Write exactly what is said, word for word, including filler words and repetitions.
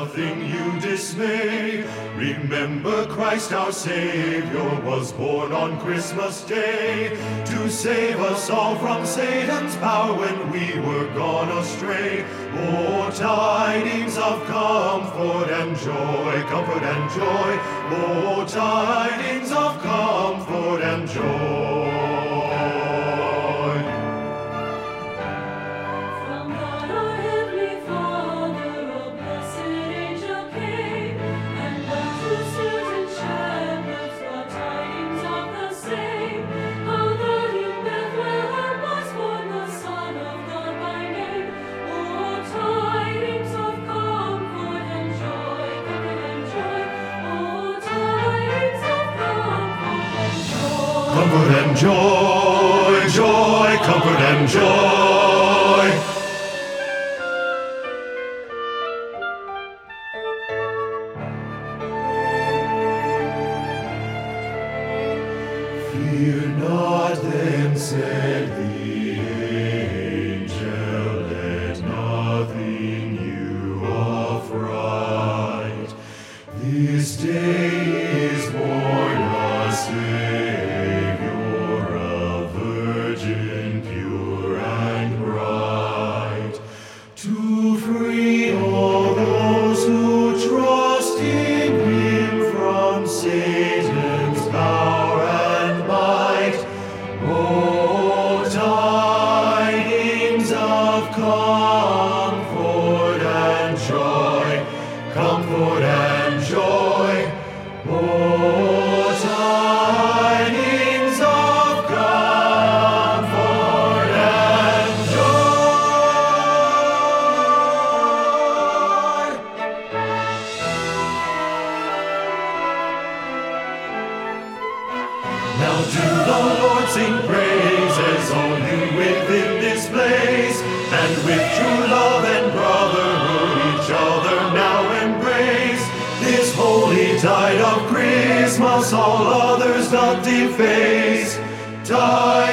nothing you dismay. Remember Christ our Savior was born on Christmas Day to save us all from Satan's power when we were gone astray. Oh, tidings of comfort and joy, comfort and joy. Oh, tidings of comfort and joy. Comfort and joy, joy, comfort and joy. Fear not then, said the angel, let nothing you affright. This day is born a Savior, a virgin pure and bright, to free all those who trust in Him from Satan's power and might. Oh, tidings of comfort and joy, comfort and joy. Oh, tidings of comfort and joy. Now to the Lord sing praises, all you within this place, and with true love and brotherhood each other now embrace. This holy tide of Christmas all others not deface. Tide